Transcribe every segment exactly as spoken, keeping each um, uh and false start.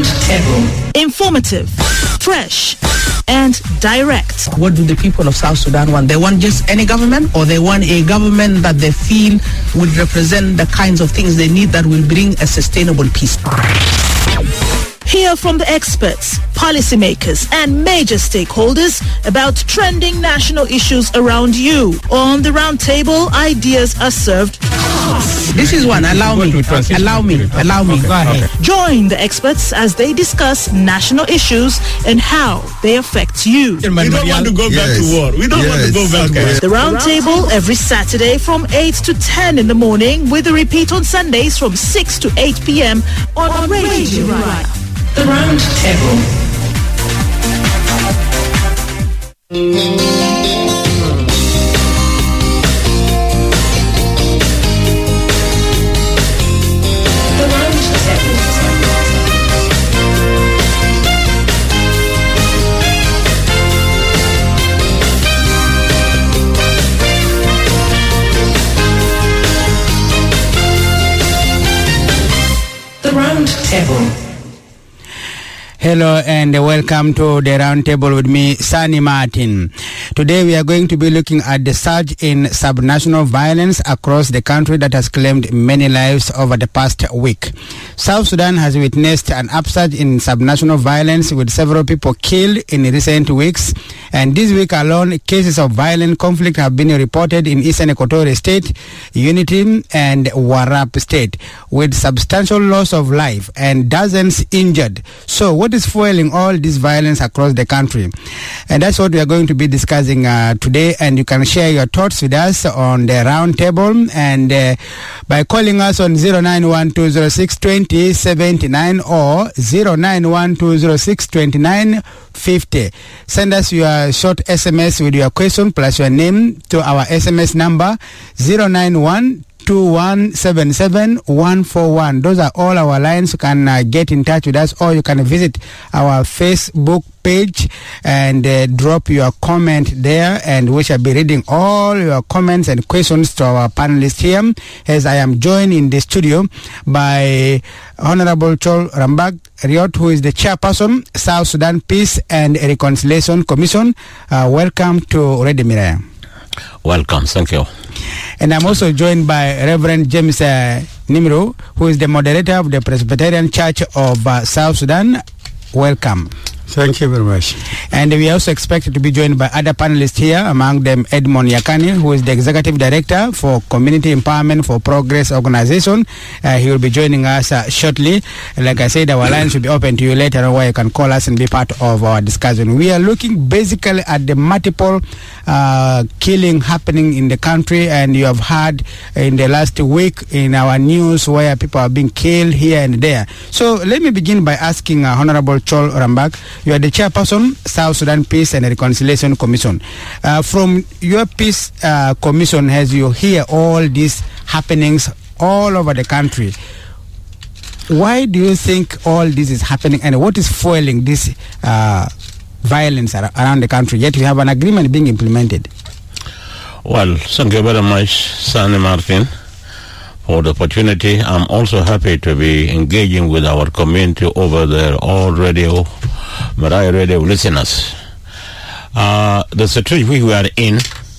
Round Table. Informative, fresh, and direct. What do the people of South Sudan want? They want just any government, or they want a government that they feel would represent the kinds of things they need that will bring a sustainable peace? Hear from the experts, policymakers, and major stakeholders about trending national issues around you. On the round table, ideas are served. This is one. Allow me. Allow me. Allow me. Go ahead. Join the experts as they discuss national issues and how they affect you. We don't want to go back yes. to war. We don't yes. want to go back okay. to war. The round table every Saturday from eight to ten in the morning, with a repeat on Sundays from six to eight p.m. on, on Radio Raya. The Round Table. The Round Table. Hello and welcome to the round table with me, Sani Martin. Today we are going to be looking at the surge in subnational violence across the country that has claimed many lives over the past week. South Sudan has witnessed an upsurge in subnational violence, with several people killed in recent weeks. And this week alone, cases of violent conflict have been reported in Eastern Equatorial State, Unity, and Warrap State, with substantial loss of life and dozens injured. So what is fueling all this violence across the country? And that's what we are going to be discussing uh, today. And you can share your thoughts with us on the round table, and uh, by calling us on zero nine one two zero six two zero seven nine or zero nine one two zero six two nine five zero. Send us your short S M S with your question plus your name to our S M S number zero nine one two one seven seven one four one. Those are all our lines. You can uh, get in touch with us, or you can visit our Facebook page and uh, drop your comment there, and we shall be reading all your comments and questions to our panelists here, as I am joined in the studio by Honorable Chol Rambag Riot, who is the chairperson, South Sudan Peace and Reconciliation Commission. Uh, welcome to Radio Miraya. Welcome, thank you. And I'm also joined by Reverend James uh, Nimro, who is the moderator of the Presbyterian Church of uh, South Sudan. Welcome. Thank you very much. And we are also expected to be joined by other panelists here, among them Edmond Yakani, who is the Executive Director for Community Empowerment for Progress Organization. Uh, he will be joining us uh, shortly. Like I said, our lines will be open to you later on, where you can call us and be part of our discussion. We are looking basically at the multiple uh, killing happening in the country, and you have heard in the last week in our news where people are being killed here and there. So let me begin by asking uh, Honorable Chol Rambag. You are the chairperson, South Sudan Peace and Reconciliation Commission. Uh, from your Peace uh, Commission, as you hear all these happenings all over the country, why do you think all this is happening, and what is fueling this uh, violence ar- around the country, yet you have an agreement being implemented? Well, thank you very much, Sani Martin, for the opportunity. I'm also happy to be engaging with our community over there, all radio, Miraya Radio listeners. Uh, the situation we are in,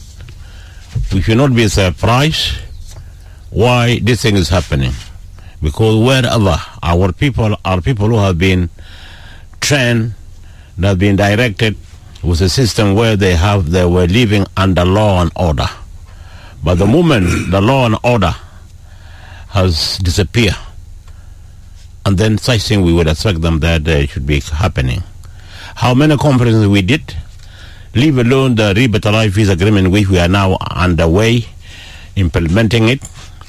we should not be surprised why this thing is happening. Because wherever our people are people who have been trained, that have been directed with a system where they have they were living under law and order. But the moment the law and order has disappeared, and then such thing we would expect them that uh, should be happening. How many conferences we did, leave alone the revitalized peace agreement which we are now underway implementing it.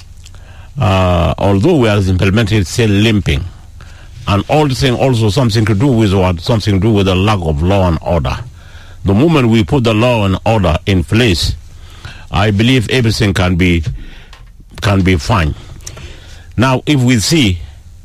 Uh, although we are implementing it, still limping, and all this thing also something to do with what something to do with the lack of law and order. The moment we put the law and order in place, I believe everything can be can be fine. Now, if we see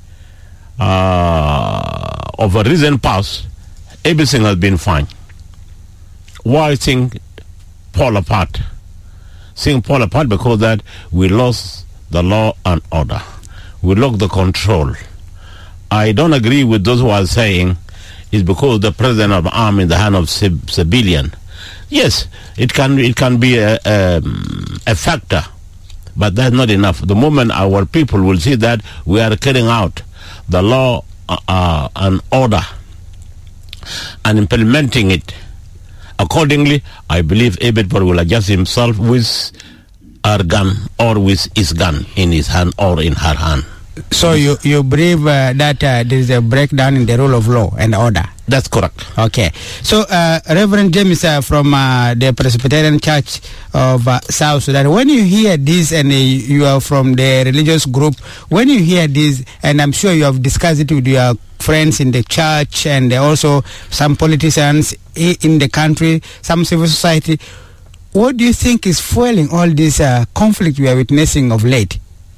uh, of a recent past, everything has been fine. Why things fall apart? Things fall apart because that we lost the law and order. We lost the control. I don't agree with those who are saying it's because the president of arm in the hand of civ- civilian. Yes, it can it can be a, a, a factor, but that's not enough. The moment our people will see that we are carrying out the law uh, uh, and order and implementing it accordingly, I believe Ebedpor will adjust himself with our gun or with his gun in his hand or in her hand. So you, you believe uh, that uh, there is a breakdown in the rule of law and order? That's correct. Okay. So uh, Reverend James uh, from uh, the Presbyterian Church of uh, South Sudan, when you hear this and uh, you are from the religious group, when you hear this, and I'm sure you have discussed it with your friends in the church and also some politicians in the country, some civil society, what do you think is fueling all this uh, conflict we are witnessing of late?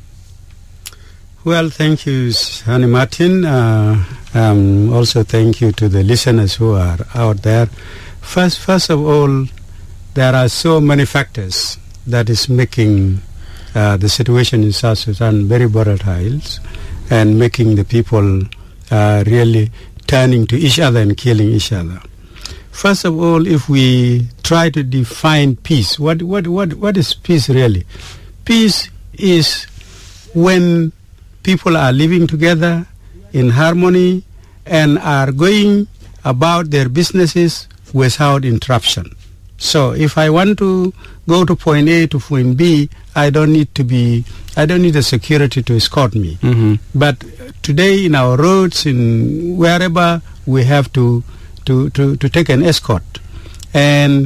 Well, thank you, Honey Martin. Uh, um, also, thank you to the listeners who are out there. First, first of all, there are so many factors that is making uh, the situation in South Sudan very volatile and making the people uh, really turning to each other and killing each other. First of all, if we try to define peace, what what what what is peace really? Peace is when people are living together in harmony and are going about their businesses without interruption. So if I want to go to point A to point B, I don't need to be, I don't need a security to escort me. Mm-hmm. But today in our roads, in wherever, we have to, to, to, to take an escort. And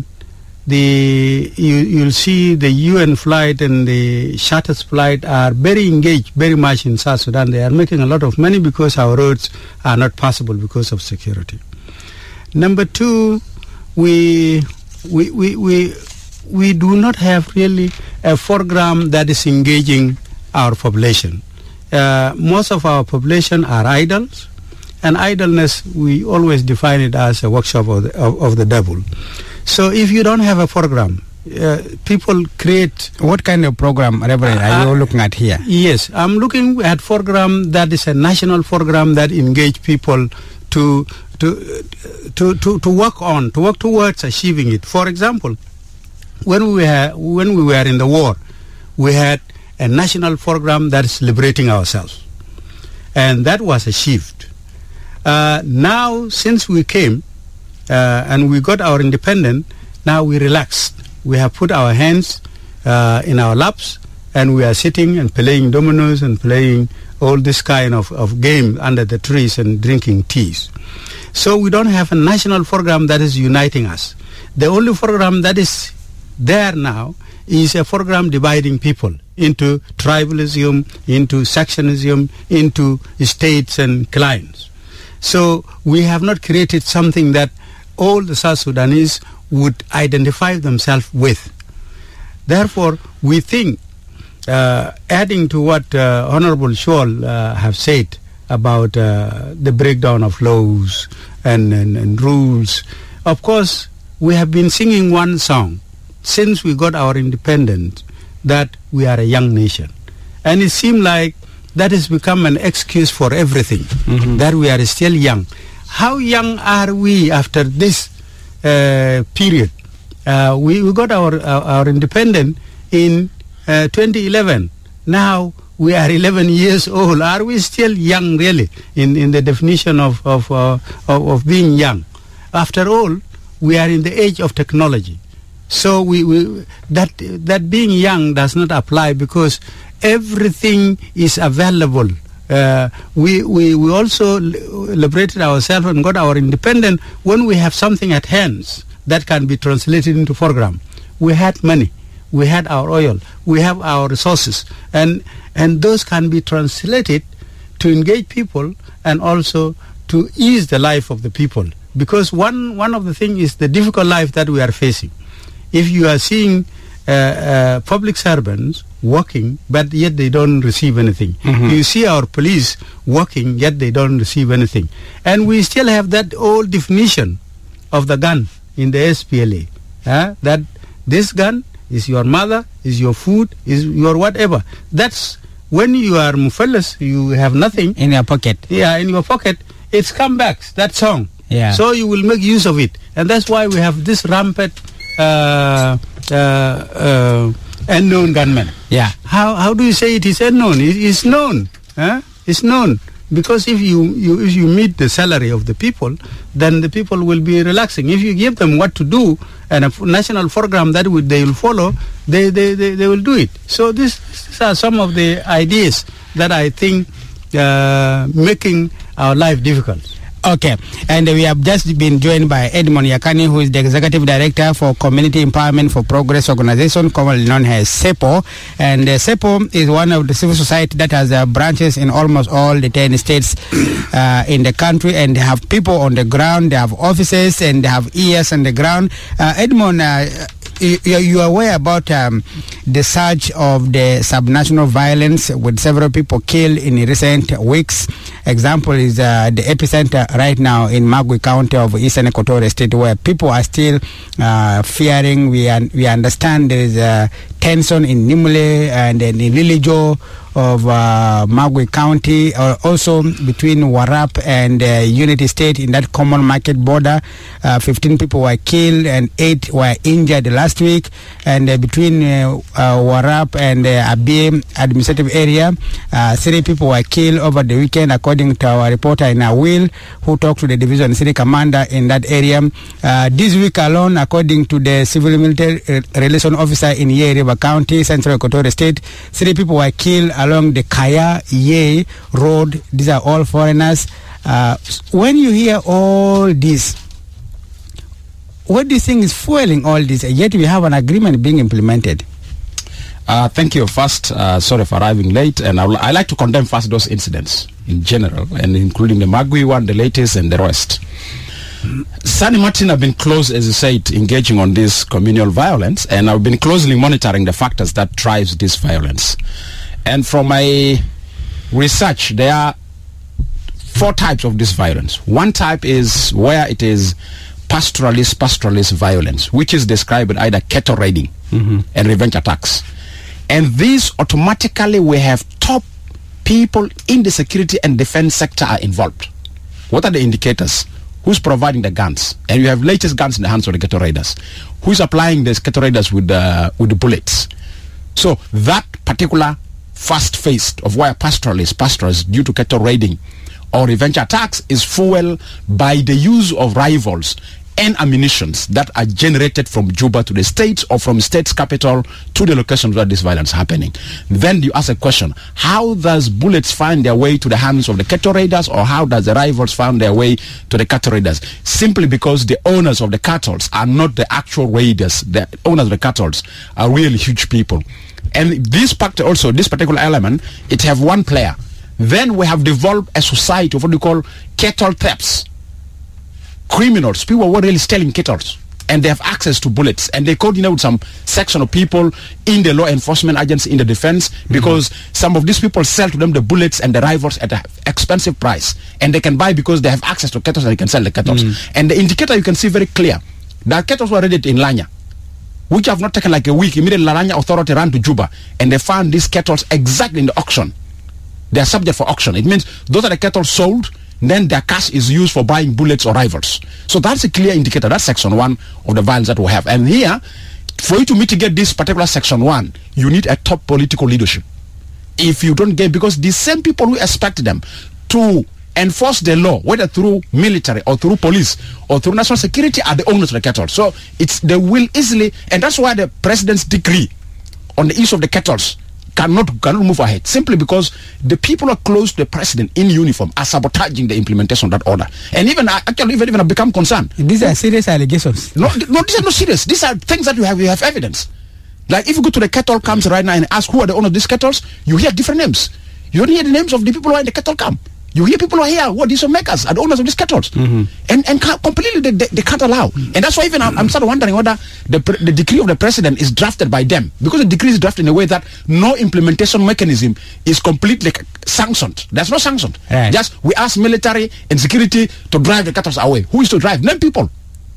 The you, you'll see the U N flight and the charters flight are very engaged, very much in South Sudan. They are making a lot of money because our roads are not passable because of security. Number two, we we we we, we do not have really a program that is engaging our population. Uh, most of our population are idols, and idleness, we always define it as a workshop of the, of, of the devil. So if you don't have a program, uh, people create... What kind of program, Reverend, are uh, you looking at here? Yes, I'm looking at program that is a national program that engage people to to to to, to work on, to work towards achieving it. For example, when we were, when we were in the war, we had a national program that is liberating ourselves. And that was achieved. Uh, now, since we came, Uh, and we got our independence, now we relaxed. We have put our hands uh, in our laps and we are sitting and playing dominoes and playing all this kind of, of game under the trees and drinking teas. So we don't have a national program that is uniting us. The only program that is there now is a program dividing people into tribalism, into sectionism, into states and clans. So we have not created something that all the South Sudanese would identify themselves with. Therefore, we think, uh, adding to what uh, Honorable Scholl uh, have said about uh, the breakdown of laws and, and, and rules, of course, we have been singing one song since we got our independence, that we are a young nation. And it seemed like that has become an excuse for everything, mm-hmm. that we are still young. How young are we after this uh, period? Uh, we, we got our, our, our independence in uh, twenty eleven. Now we are eleven years old. Are we still young, really, in, in the definition of, of, uh, of, of being young? After all, we are in the age of technology. So we, we that, that being young does not apply because everything is available. Uh, we, we, we also liberated ourselves and got our independence when we have something at hands that can be translated into program. We had money, we had our oil, we have our resources, and, and those can be translated to engage people and also to ease the life of the people. Because one, one of the things is the difficult life that we are facing. If you are seeing uh, uh, public servants working, but yet they don't receive anything. Mm-hmm. You see our police working, yet they don't receive anything. And we still have that old definition of the gun in the S P L A, uh, that this gun is your mother, is your food, is your whatever. That's when you are mufallas, you have nothing in your pocket. Yeah, in your pocket, it's come back, that song. Yeah. So you will make use of it. And that's why we have this rampant uh, uh, uh, unknown gunmen. Yeah. How how do you say it is unknown? It is known. Huh? It's known. Because if you, you if you meet the salary of the people, then the people will be relaxing. If you give them what to do and a national program that would, they will follow, they, they, they, they will do it. So this, these are some of the ideas that I think uh, making our life difficult. Okay, and we have just been joined by Edmond Yakani, who is the Executive Director for Community Empowerment for Progress Organization, commonly known as SEPO. And uh, SEPO is one of the civil society that has uh, branches in almost all the ten states uh, in the country, and they have people on the ground, they have offices, and they have ears on the ground. Uh, Edmond, uh, you, you are aware about um, the surge of the subnational violence with several people killed in recent weeks. Example is uh, the epicenter right now in Magui County of Eastern Equatorial State, where people are still uh, fearing. We un- we understand there is a tension in Nimule and in Lilijo of uh, Magui County, uh, also between Warrap and uh, Unity State in that common market border. Uh, fifteen people were killed and eight were injured last week. And uh, between uh, uh, Warrap and uh, Abie administrative area, uh, three people were killed over the weekend, according to our reporter in Awil, who talked to the division city commander in that area. Uh, this week alone, according to the civil military uh, relation officer in Ye River County, Central Equatorial State, three people were killed along the Kaya Ye road. These are all foreigners. Uh, when you hear all this, what do you think is fueling all this? Yet we have an agreement being implemented. Uh, thank you. First, uh, sorry for arriving late, and I will, I like to condemn first those incidents in general, and including the Magui one, the latest, and the rest. Sani Martin have been close, as you said, engaging on this communal violence, and I've been closely monitoring the factors that drives this violence. And from my research, there are four types of this violence. One type is where it is pastoralist, pastoralist violence, which is described with either cattle raiding mm-hmm. and revenge attacks. And these automatically we have top people in the security and defense sector are involved. What are the indicators? Who's providing the guns? And you have latest guns in the hands of the cattle raiders. Who's applying the cattle raiders with the, with the bullets? So that particular first phase of where pastoralists, pastorals due to cattle raiding or revenge attacks is fueled by the use of rifles and ammunitions that are generated from Juba to the states or from state's capital to the locations where this violence is happening. Then you ask a question, how does bullets find their way to the hands of the cattle raiders, or how does the rifles find their way to the cattle raiders? Simply because the owners of the cattle are not the actual raiders. The owners of the cattle are really huge people. And this part also, this particular element, it have one player. Then we have developed a society of what we call cattle thefts. Criminals, people who are really stealing cattle, and they have access to bullets, and they coordinate with some section of people in the law enforcement agency, in the defense, because mm-hmm. some of these people sell to them the bullets and the rifles at an expensive price, and they can buy because they have access to cattle and they can sell the cattle. Mm-hmm. And the indicator you can see very clear, that cattle were raided in Lanya, which have not taken like a week. Immediately Lanya authority ran to Juba, and they found these cattle exactly in the auction. They are subject for auction. It means those are the cattle sold, then their cash is used for buying bullets or rifles. So that's a clear indicator. That's section one of the violence that we have. And here, for you to mitigate this particular section one, you need a top political leadership. If you don't get, because the same people who expect them to enforce the law, whether through military or through police or through national security, are the owners of the cattle. So it's they will easily, and that's why the president's decree on the issue of the cattle cannot cannot move ahead, simply because the people who are close to the president in uniform are sabotaging the implementation of that order. And even actually even even have become concerned. These are serious allegations. No, no, these are not serious. These are things that you have you have evidence. Like if you go to the cattle camps right now and ask who are the owners of these cattle, you hear different names. You don't hear the names of the people who are in the cattle camp. You hear people who are here, who are these makers, are the owners of these cattle. Mm-hmm. And and can't, completely they, they, they can't allow. Mm-hmm. And that's why even I'm, I'm sort of wondering whether the, the decree of the president is drafted by them. Because the decree is drafted in a way that no implementation mechanism is completely sanctioned. There's no sanction. Right. Just we ask military and security to drive the cattle away. Who is to drive? Name people.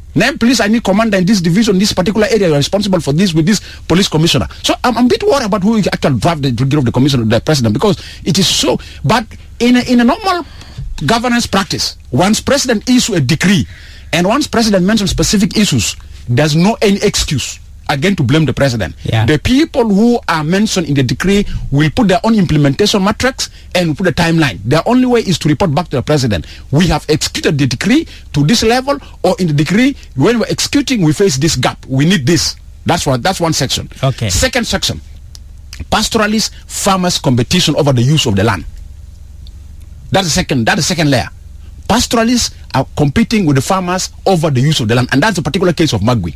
Name police, I need commander in this division, this particular area, you're responsible for this with this police commissioner. So I'm, I'm a bit worried about who will actually draft the degree of the commissioner, the president, because it is so. But in a, in a normal governance practice, once president issue a decree, and once president mentions specific issues, there's no any excuse again to blame the president. Yeah. The people who are mentioned in the decree will put their own implementation matrix and put a timeline. The only way is to report back to the president. We have executed the decree to this level, or in the decree, when we're executing, we face this gap. We need this. That's what. That's one section. Okay. Second section, pastoralists, farmers competition over the use of the land. That's the second. That's the second layer. Pastoralists are competing with the farmers over the use of the land, and that's the particular case of Magui.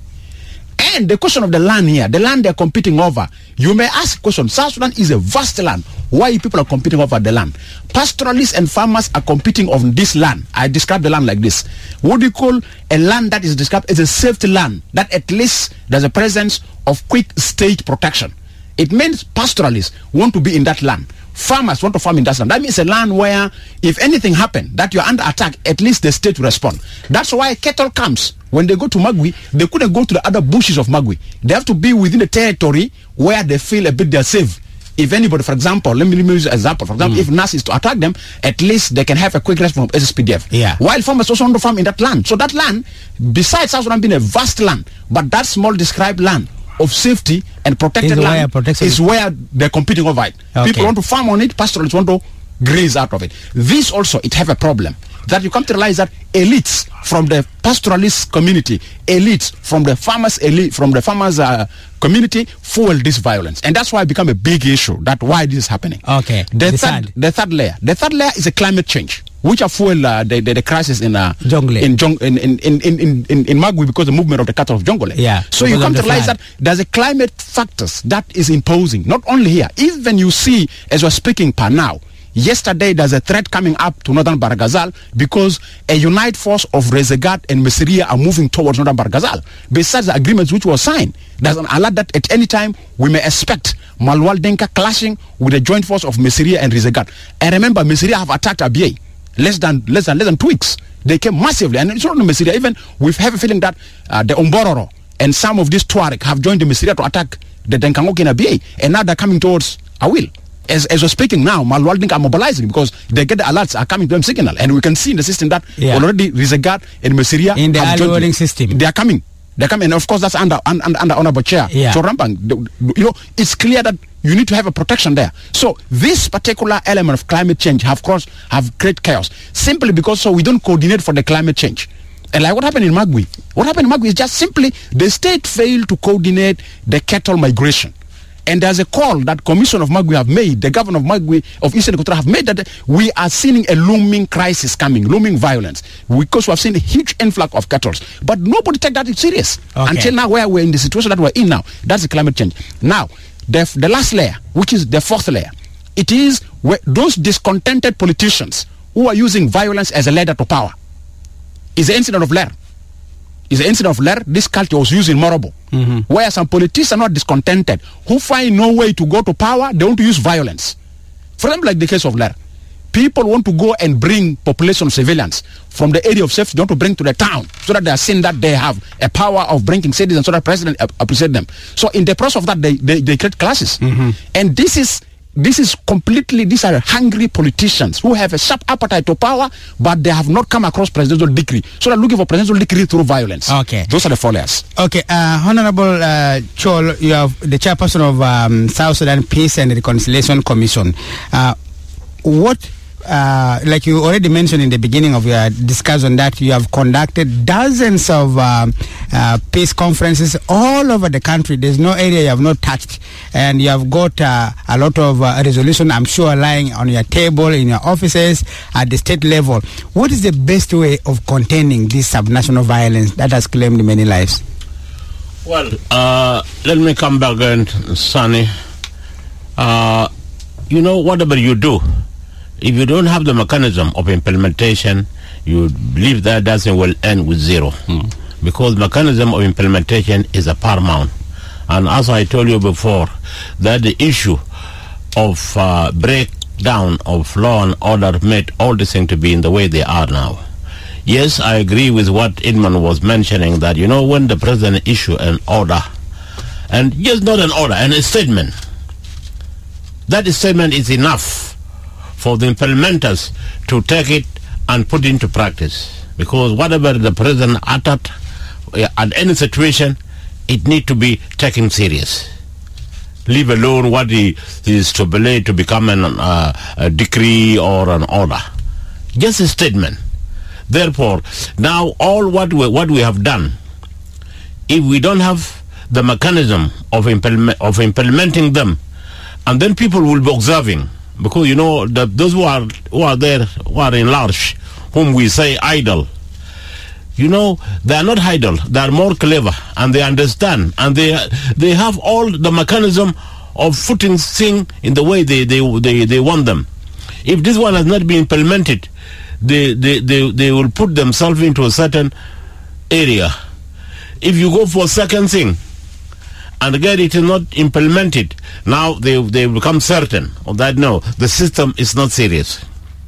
And the question of the land here, the land they're competing over, you may ask a question. South Sudan is a vast land. Why people are competing over the land? Pastoralists and farmers are competing on this land. I describe the land like this. What do you call a land that is described as a safety land, that at least there's a presence of quick state protection? It means pastoralists want to be in that land. Farmers want to farm in that land. That means a land where if anything happens, that you're under attack, at least the state will respond. That's why cattle camps, when they go to Magui, they couldn't go to the other bushes of Magui. They have to be within the territory where they feel a bit they're safe. If anybody, for example, let me, let me use an example. For example, mm. if N A S is to attack them, at least they can have a quick response from S S P D F. Yeah. While farmers also want to farm in that land. So that land, besides South Sudan being a vast land, but that small described land of safety and protected is land where is where they're competing over it. Okay. People want to farm on it, pastoralists want to graze out of it. This also, it have a problem. That you come to realize that elites from the pastoralist community, elites from the farmers, elite from the farmers uh, community fuel this violence, and that's why it become a big issue. That why this is happening. Okay. The, the third, third, the third layer, the third layer is a climate change, which are fuel uh, the, the the crisis in uh, Jonglei. in, Jong, in, in, in in in in Magui because of the movement of the cattle of Jonglei. Yeah. So you come to realize that there's a climate factors that is imposing not only here. Even you see as we're speaking per now. Yesterday, there's a threat coming up to northern Barghazal because a unite force of Rezegat and Mesiria are moving towards northern Barghazal. Besides the agreements which were signed, there's an alert that at any time we may expect Malwal Denka clashing with the joint force of Mesiria and Rezegat. And remember, Mesiria have attacked Abyei less than less than less than two weeks. They came massively, and it's not only Mesiria. Even we have a feeling that uh, the Ombororo and some of these Tuareg have joined the Mesiria to attack the Denkangoki and Abyei, and now they're coming towards Awil. As, as we're speaking now, Malwal are mobilizing because they get the alerts are coming to them signal, and we can see in the system that yeah. already Rezegat and Mesiria in the early warning system. They are coming. They're coming, and of course that's under under under honorable chair. Yeah. So Rampang, you know, it's clear that you need to have a protection there. So this particular element of climate change have crossed have great chaos simply because so we don't coordinate for the climate change. And like what happened in Magui, what happened in Magui is just simply the state failed to coordinate the cattle migration. And there's a call that Commission of Magui have made, the governor of Magui, of Eastern Equatoria have made that we are seeing a looming crisis coming, looming violence, because we have seen a huge influx of cattle. But nobody take that serious. Okay. Until now, where we're in the situation that we're in now. That's the climate change. Now, the, the last layer, which is the fourth layer, it is where those discontented politicians who are using violence as a ladder to power. Is the incident of Ler. Is the incident of Ler, this culture was used in Morobo, mm-hmm. where some politicians are not discontented, who find no way to go to power, they want to use violence. For example, like the case of Ler, people want to go and bring population of civilians from the area of safety, they want to bring to the town, so that they are seeing that they have a power of bringing citizens, so that the president appreciate them. So in the process of that, they, they, they create classes. Mm-hmm. And this is This is completely, these are hungry politicians who have a sharp appetite to power, but they have not come across presidential decree. So they're looking for presidential decree through violence. Okay. Those are the four layers. Okay. Uh, Honorable uh, Chol, you are the chairperson of um, South Sudan Peace and Reconciliation Commission. Uh, what Uh, like you already mentioned in the beginning of your discussion, that you have conducted dozens of uh, uh, peace conferences all over the country. There's no area you have not touched, and you have got uh, a lot of uh, resolution, I'm sure, lying on your table, in your offices, at the state level. What is the best way of containing this subnational violence that has claimed many lives? Well, uh, let me come back again, Sonny. Uh, you know, whatever you do, if you don't have the mechanism of implementation, you believe that doesn't will end with zero. Mm. Because mechanism of implementation is a paramount. And as I told you before, that the issue of uh, breakdown of law and order made all the things to be in the way they are now. Yes, I agree with what Edmund was mentioning, that, you know, when the president issue an order, and just not an order, and a statement, that statement is enough for the implementers to take it and put into practice. Because whatever the president uttered uh, at any situation, it need to be taken serious. Leave alone what he is to believe to become an, uh, a decree or an order. Just a statement. Therefore, now all what we, what we have done, if we don't have the mechanism of, implement, of implementing them, and then people will be observing, because, you know, the, those who are who are there, who are in large, whom we say idle, you know, they are not idle. They are more clever, and they understand, and they they have all the mechanism of putting things in the way they, they, they, they want them. If this one has not been implemented, they, they, they, they will put themselves into a certain area. If you go for a second thing, and again it is not implemented, now they, they become certain of that, no, the system is not serious.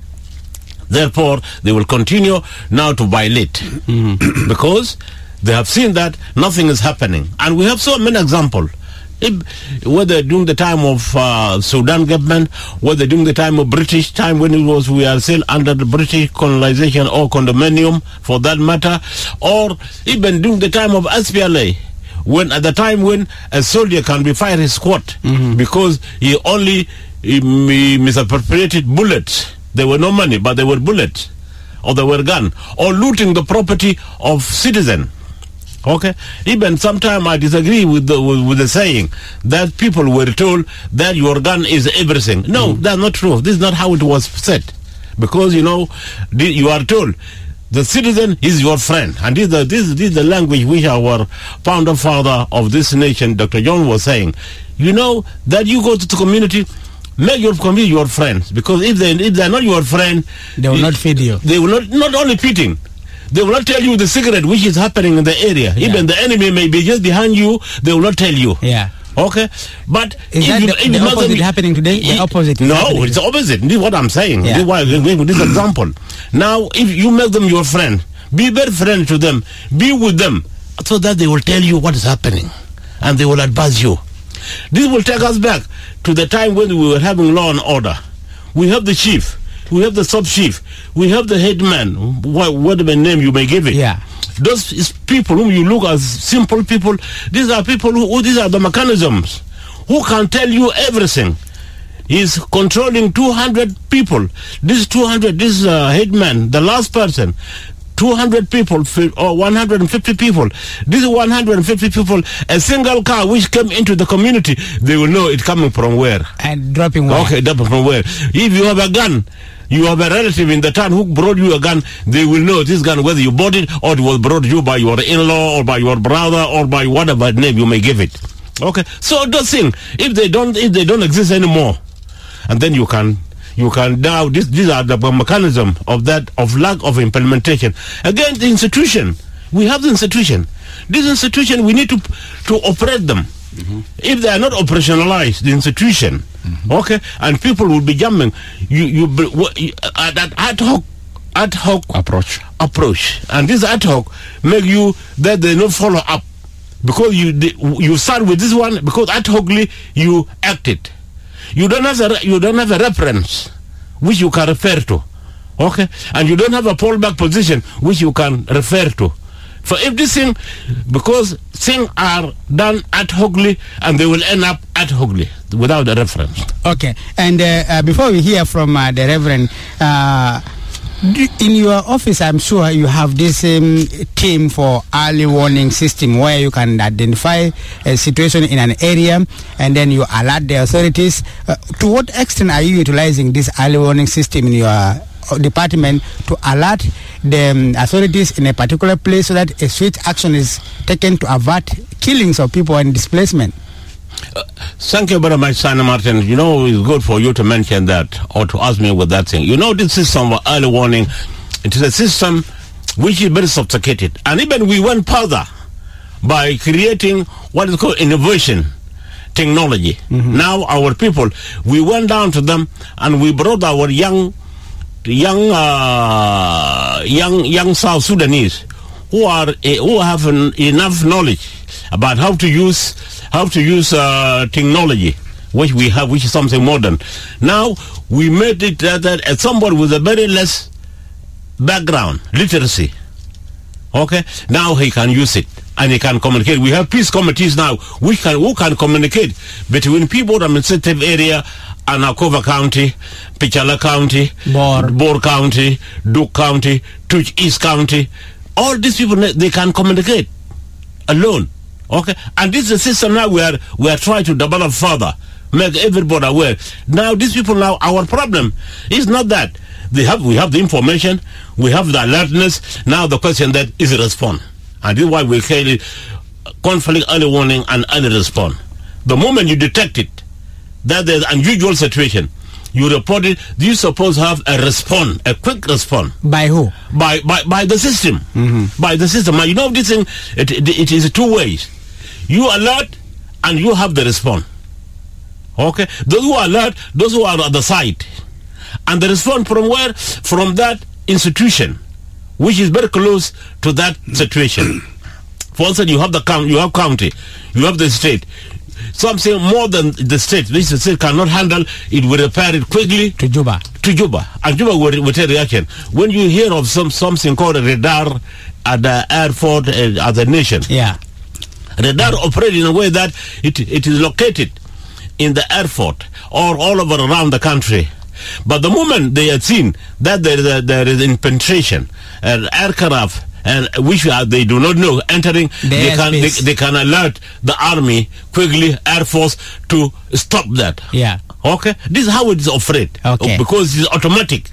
Therefore, they will continue now to violate, mm-hmm. because they have seen that nothing is happening. And we have so many examples. If, whether during the time of uh, Sudan government, whether during the time of British time, when it was we are still under the British colonization or condominium for that matter, or even during the time of S P L A, when at the time when a soldier can be fired his squad, mm-hmm. because he only he, he misappropriated bullets. There were no money, but there were bullets, or there were guns, or looting the property of citizens. Okay, even sometimes I disagree with the with, with the saying that people were told that your gun is everything. No, mm. that's not true. This is not how it was said, because, you know, the, you are told the citizen is your friend, and this is the, this, this is the language which our founder father of this nation, Doctor John, was saying. You know that you go to the community, make your community your friends, because if they if they are not your friend, they will it, not feed you. They will not not only feeding. They will not tell you the secret which is happening in the area. Yeah. Even the enemy may be just behind you, they will not tell you. Yeah. Okay? But is if that you, the, if the you opposite them, happening today? The opposite. No, it's the opposite. This is what I'm saying. Yeah. This is why I'm going with this example. Now, if you make them your friend, be very friendly to them, be with them, so that they will tell you what is happening, and they will advise you. This will take us back to the time when we were having law and order. We have the chief. We have the sub-chief. We have the headman, whatever name you may give it. Yeah. Those is people whom you look as simple people. These are people who, who, these are the mechanisms who can tell you everything. He's controlling two hundred people. This two hundred, this uh, headman, the last person, two hundred people or one hundred fifty people. These one hundred fifty people, a single car which came into the community, they will know it coming from where. And dropping where. Okay, dropping from where. If you have a gun, you have a relative in the town who brought you a gun, they will know this gun, whether you bought it or it was brought to you by your in-law or by your brother or by whatever name you may give it. Okay, so those things, if they don't, if they don't exist anymore, and then you can You can now, this, these are the mechanism of that, of lack of implementation. Again, the institution, we have the institution. This institution, we need to to operate them. Mm-hmm. If they are not operationalized, the institution, mm-hmm. okay, and people will be jumping. You, you, you uh, that ad hoc, ad hoc approach, approach, and this ad hoc make you that they not follow up, because you they, you start with this one because ad hocly you acted. You don't have a you don't have a reference which you can refer to, okay, and you don't have a fallback position which you can refer to. For if this thing, because things are done ad hocly and they will end up ad hocly without a reference. Okay, and uh, uh, before we hear from uh, the Reverend, uh, in your office, I'm sure you have this um, team for early warning system where you can identify a situation in an area and then you alert the authorities. Uh, to what extent are you utilizing this early warning system in your department to alert the um, authorities in a particular place so that a swift action is taken to avert killings of people and displacement? Uh, thank you very much, Sana Martin. You know, it's good for you to mention that or to ask me with that thing. You know, this system of early warning, it is a system which is very sophisticated. And even we went further by creating what is called innovation technology. Mm-hmm. Now our people, we went down to them and we brought our young young, uh, young, young South Sudanese who are uh, who have an, enough knowledge about how to use how to use uh, technology, which we have, which is something modern. Now we made it that, that somebody with a very less background, literacy, okay, now he can use it and he can communicate. We have peace committees now which can who can communicate between people from a sensitive area, Anakova County, Pichala County, Bor, Bor County, Duke County, Tuch East County. All these people, they can communicate alone. Okay, and this is a system now we are we are trying to develop further, make everybody aware. Now these people now, our problem is not that they have we have the information, we have the alertness. Now the question that is respond, and this is why we call it conflict early warning and early respond. The moment you detect it, that there's unusual situation, you report it. You suppose to have a response, a quick response. By who? By by by the system. Mm-hmm. By the system. You know this thing. It, it, it is two ways. You alert and you have the response. Okay, those who are alert, those who are at the site, and the response from where? From that institution, which is very close to that situation. For instance, you have the county, you have county, you have the state. Something more than the state, this state cannot handle it, will repair it quickly to Juba. To Juba, and Juba will, will take reaction. When you hear of some something called a radar at the airport uh, at the nation, yeah, radar operates in a way that it it is located in the airport or all over around the country. But the moment they have seen that there is a, there is infiltration, an aircraft, and which are, they do not know entering, the they can they, they can alert the army quickly, air force, to stop that. Yeah. Okay. This is how it is operated. Okay. Because it is automatic.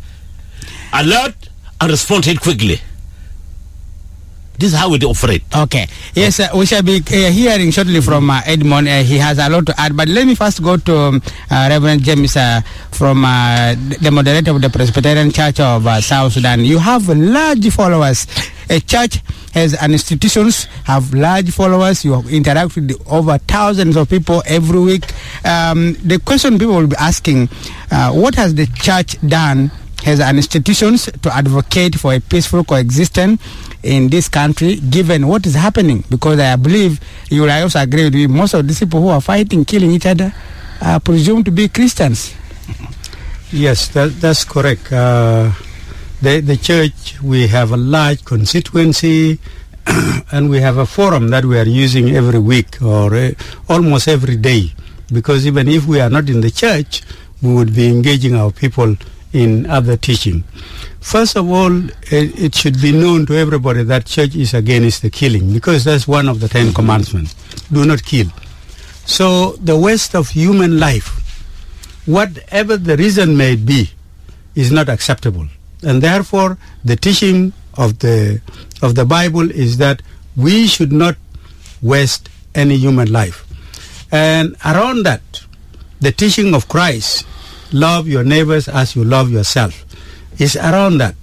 Alert and respond it quickly. This is how it operates. Okay. Yes, uh, we shall be uh, hearing shortly from uh, Edmond. Uh, he has a lot to add. But let me first go to um, uh, Reverend James uh, from uh, the moderator of the Presbyterian Church of uh, South Sudan. You have large followers. A church has an institutions have large followers. You interact with over thousands of people every week. Um, the question people will be asking, uh, what has the church done as an institutions to advocate for a peaceful coexistence in this country, given what is happening? Because I believe you will also agree with me, most of these people who are fighting, killing each other, are presumed to be Christians. Yes, that, that's correct. Uh, the, the church, we have a large constituency and we have a forum that we are using every week or uh, almost every day. Because even if we are not in the church, we would be engaging our people in other teaching. First of all, it, it should be known to everybody that church is against the killing, because that's one of the Ten Commandments. Do not kill. So the waste of human life, whatever the reason may be, is not acceptable. And therefore, the teaching of the of the Bible is that we should not waste any human life. And around that, the teaching of Christ, love your neighbors as you love yourself, is around that.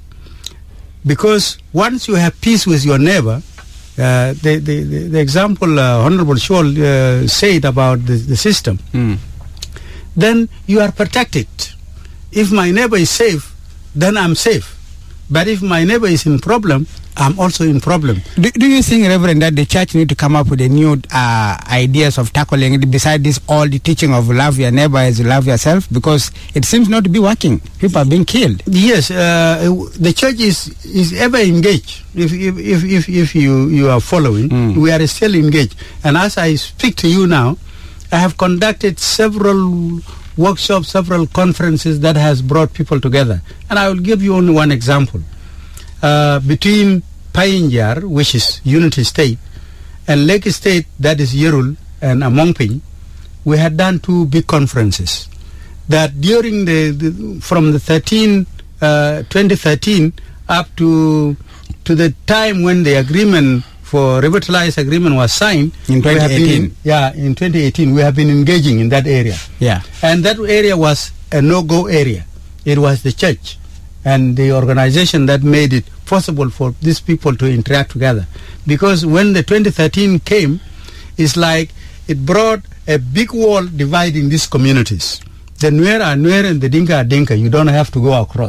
Because once you have peace with your neighbor, uh, the, the, the, the example uh, Honorable Scholl uh, said about the, the system, mm. then you are protected. If my neighbor is safe, then I'm safe. But if my neighbor is in problem, I'm also in problem. Do, do you think, Reverend, that the church need to come up with a new uh, ideas of tackling it, beside this all the teaching of love your neighbor as you love yourself? Because it seems not to be working. People are being killed. Yes, uh, the church is, is ever engaged. If if, if, if, if you, you are following, mm. we are still engaged. And as I speak to you now, I have conducted several workshops, several conferences that has brought people together. And I will give you only one example. Uh, between Payinjar, which is Unity State, and Lake State, that is Yerul and Amongping, we had done two big conferences. That during the, the from the thirteen, uh, twenty thirteen up to to the time when the agreement for revitalized agreement was signed in twenty eighteen. Been, yeah, in twenty eighteen, we have been engaging in that area. Yeah, and that area was a no-go area. It was the church and the organization that made it possible for these people to interact together. Because when the twenty thirteen came, it's like it brought a big wall dividing these communities. The Nuer are Nuer and the Dinka are Dinka. You don't have to go across.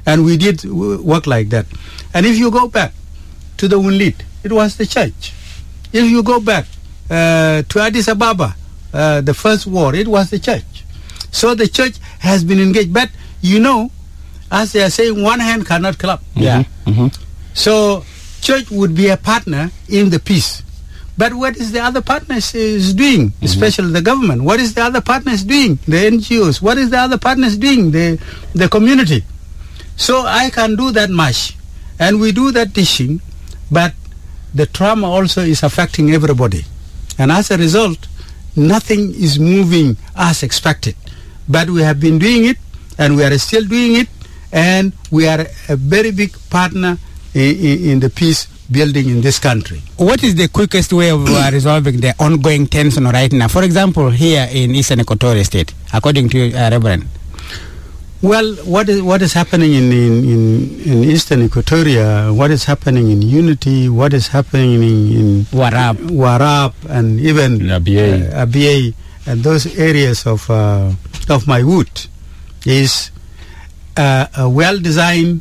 And we did w- work like that. And if you go back to the Wunlit, it was the church. If you go back uh, to Addis Ababa, uh, the first war, it was the church. So the church has been engaged. But, you know, as they are saying, one hand cannot clap. Yeah. Mm-hmm. So church would be a partner in the peace. But what is the other partners is doing, mm-hmm. especially the government? What is the other partners doing? The N G Os. What is the other partners doing? The, the community. So I can do that much. And we do that teaching, but the trauma also is affecting everybody. And as a result, nothing is moving as expected. But we have been doing it, and we are still doing it, and we are a very big partner in, in, in the peace building in this country. What is the quickest way of uh, resolving the ongoing tension right now? For example, here in Eastern Equatoria State, according to you, uh, Reverend. Well, what is what is happening in, in, in, in Eastern Equatoria, what is happening in Unity, what is happening in, in Warab, Warab, and even Abyei, uh, Abyei, and those areas of uh, of my wood, is uh, a well-designed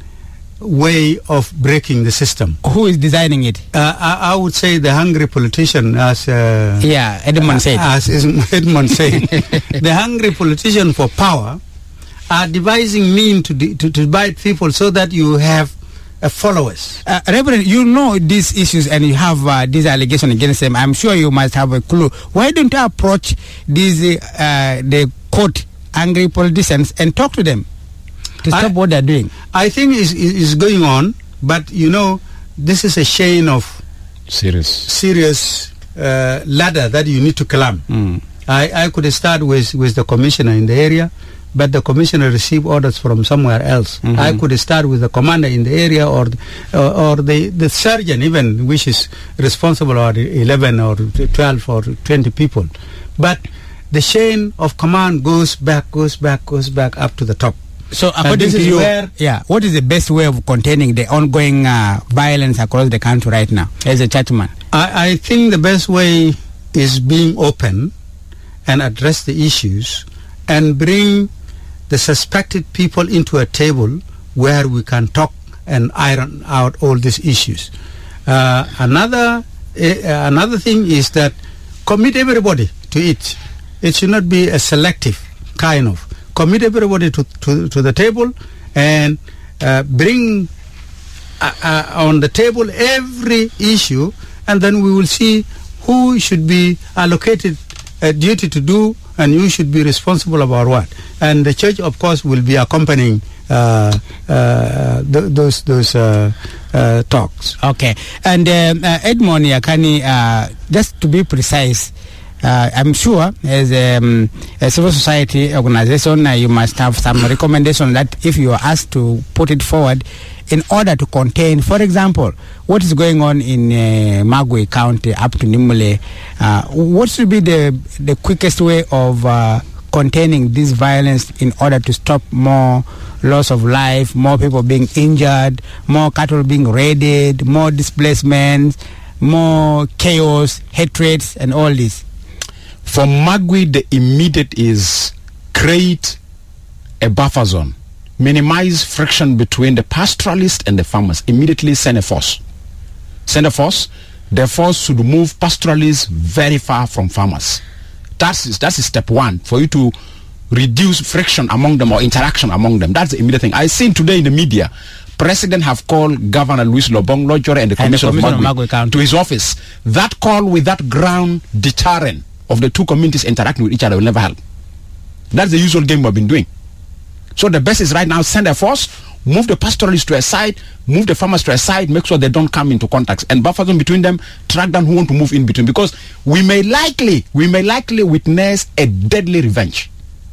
way of breaking the system. Who is designing it? Uh, I, I would say the hungry politician, as uh, yeah, Edmund uh, said. As Edmund said, the hungry politician for power are devising means to, di- to to divide people so that you have uh, followers. Uh, Reverend, you know these issues and you have uh, these allegations against them. I'm sure you must have a clue. Why don't you approach these uh, the court angry politicians and talk to them to stop I, what they're doing? I think it's, it's going on, but you know, this is a chain of serious, serious uh, ladder that you need to climb. Mm. I, I could start with, with the commissioner in the area, but the commissioner received orders from somewhere else. Mm-hmm. I could start with the commander in the area, or or, or the, the surgeon even, which is responsible for eleven or twelve or twenty people. But the chain of command goes back, goes back, goes back up to the top. So according to you, where, yeah, what is the best way of containing the ongoing uh, violence across the country right now as a churchman? I, I think the best way is being open and address the issues and bring the suspected people into a table where we can talk and iron out all these issues. Uh, another uh, another thing is that commit everybody to it. It should not be a selective kind of. Commit everybody to, to, to the table and uh, bring uh, uh, on the table every issue, and then we will see who should be allocated a duty to do and you should be responsible about what. And the church, of course, will be accompanying uh, uh, th- those those uh, uh, talks. Okay. And um, uh, Edmond Yakani, uh, just to be precise, uh, I'm sure as um, a civil society organization, uh, you must have some recommendation that if you are asked to put it forward in order to contain, for example, what is going on in uh, Magui County up to Nimule, uh, what should be the the quickest way of uh, containing this violence in order to stop more loss of life, more people being injured, more cattle being raided, more displacements, more chaos, hatreds, and all this? For Magui, the immediate is create a buffer zone. Minimize friction between the pastoralists and the farmers. Immediately send a force. Send a force. The force should move pastoralists very far from farmers. That's that's step one for you to reduce friction among them or interaction among them. That's the immediate thing. I seen today in the media, President have called Governor Luis Lobong Lojore and the Commissioner of Magui, Magui to his office. That call with that ground deterrent of the two communities interacting with each other will never help. That's the usual game we've been doing. So the best is right now send a force, move the pastoralists to a side, move the farmers to a side, make sure they don't come into contacts, and buffer them between them, track down who want to move in between, because we may likely, we may likely witness a deadly revenge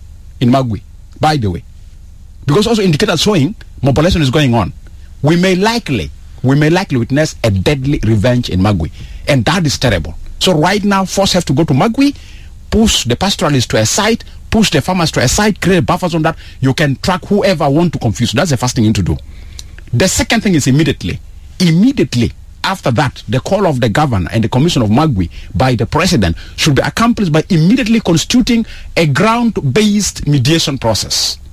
in Magui, by the way. Because also indicators showing mobilization is going on. We may likely, we may likely witness a deadly revenge in Magui, and that is terrible. So right now, force have to go to Magui, push the pastoralists to a side, push the farmers to a side, create buffers on that. You can track whoever want to confuse. That's the first thing you need to do. The second thing is immediately, immediately after that, the call of the governor and the commission of Magui by the president should be accomplished by immediately constituting a ground-based mediation process.